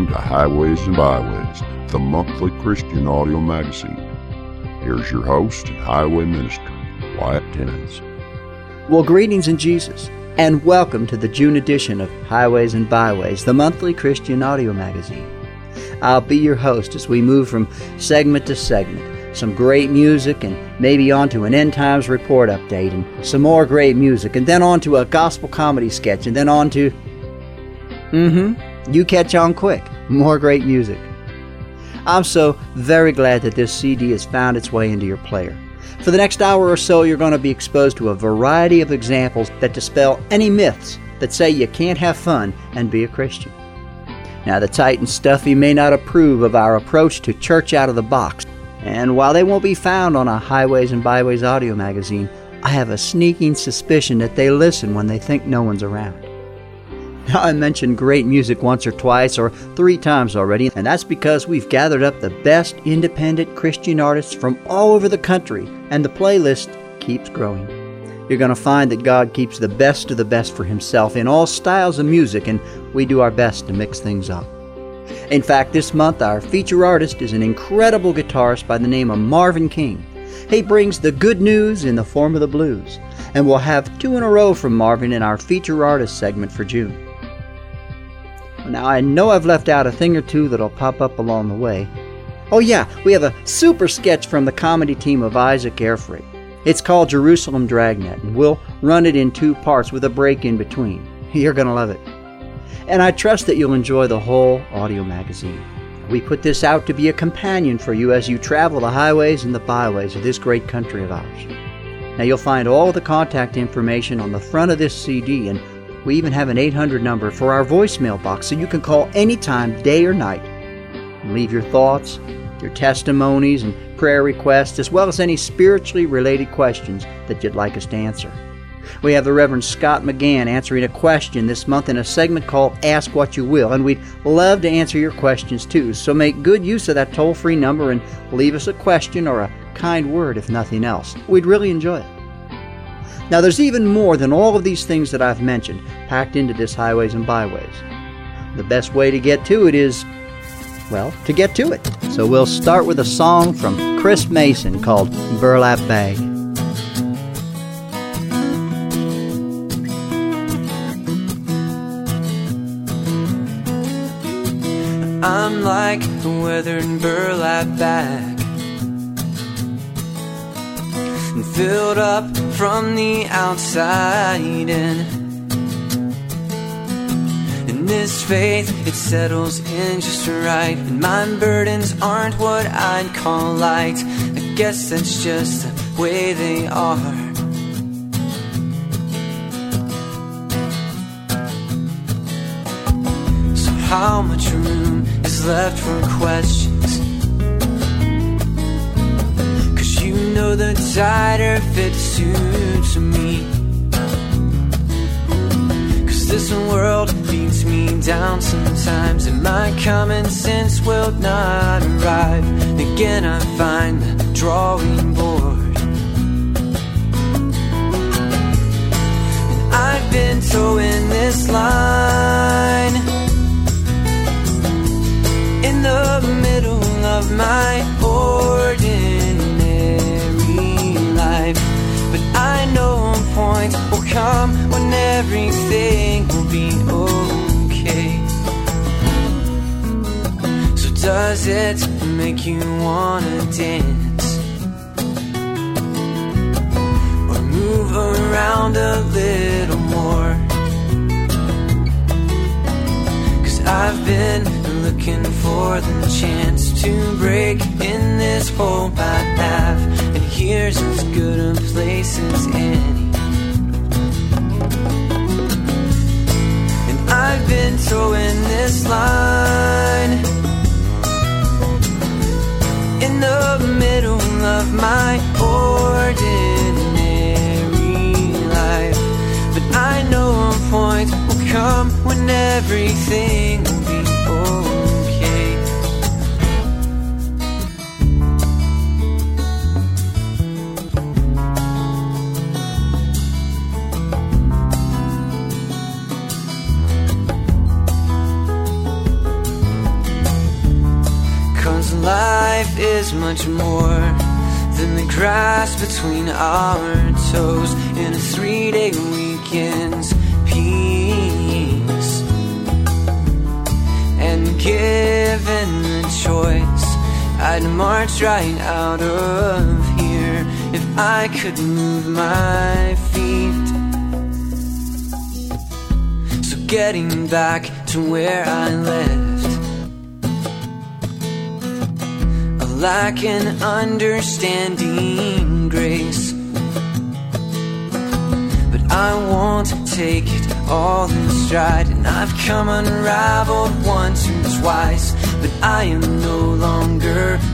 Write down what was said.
to Highways and Byways, the monthly Christian audio magazine. Here's your host and highway minister, Wyatt Timmons. Well, greetings in Jesus, and welcome to the June edition of Highways and Byways, the monthly Christian audio magazine. I'll be your host as we move from segment to segment. Some great music, and maybe on to an End Times report update, and some more great music, and then on to a gospel comedy sketch, and then on to... You catch on quick. More great music. I'm so very glad that this CD has found its way into your player. For the next hour or so, you're going to be exposed to a variety of examples that dispel any myths that say you can't have fun and be a Christian. Now, the tight and stuffy may not approve of our approach to church out of the box, and while they won't be found on a Highways and Byways audio magazine, I have a sneaking suspicion that they listen when they think no one's around. Now, I mentioned great music once or twice or 3 times already, and that's because we've gathered up the best independent Christian artists from all over the country, and the playlist keeps growing. You're going to find that God keeps the best of the best for Himself in all styles of music, and we do our best to mix things up. In fact, this month our feature artist is an incredible guitarist by the name of Marvin King. He brings the good news in the form of the blues, and we'll have 2 in a row from Marvin in our feature artist segment for June. Now, I know I've left out a thing or two that'll pop up along the way. Oh yeah, we have a super sketch from the comedy team of Isaac Airfreight. It's called Jerusalem Dragnet, and we'll run it in 2 parts with a break in between. You're going to love it. And I trust that you'll enjoy the whole audio magazine. We put this out to be a companion for you as you travel the highways and the byways of this great country of ours. Now, you'll find all the contact information on the front of this CD, and we even have an 800 number for our voicemail box, so you can call anytime, day or night, and leave your thoughts, your testimonies, and prayer requests, as well as any spiritually related questions that you'd like us to answer. We have the Reverend Scott McGann answering a question this month in a segment called Ask What You Will, and we'd love to answer your questions too, so make good use of that toll-free number and leave us a question or a kind word if nothing else. We'd really enjoy it. Now, there's even more than all of these things that I've mentioned packed into this Highways and Byways. The best way to get to it is, well, to get to it. So we'll start with a song from Chris Mason called Burlap Bag. I'm like a weathered burlap bag, filled up from the outside in. And this faith, it settles in just right, and my burdens aren't what I'd call light. I guess that's just the way they are. So how much room is left for questions? You know the tighter fit suits me, 'cause this world beats me down sometimes, and my common sense will not arrive. Again I find the drawing board, and I've been towing this line in the middle of my ordinary life. But I know a point will come when everything will be okay. So does it make you wanna dance, or move around a little more? 'Cause I've been looking for the chance to break in this hole I have, and here's as good a place as any. And I've been towing this line in the middle of my ordinary life. But I know a point will come when everything will be okay. is much more than the grass between our toes in a 3-day weekend's peace. And given the choice, I'd march right out of here if I could move my feet. So getting back to where I left, a lack in understanding grace, but I won't take it all in stride. And I've come unraveled once or twice, but I am no longer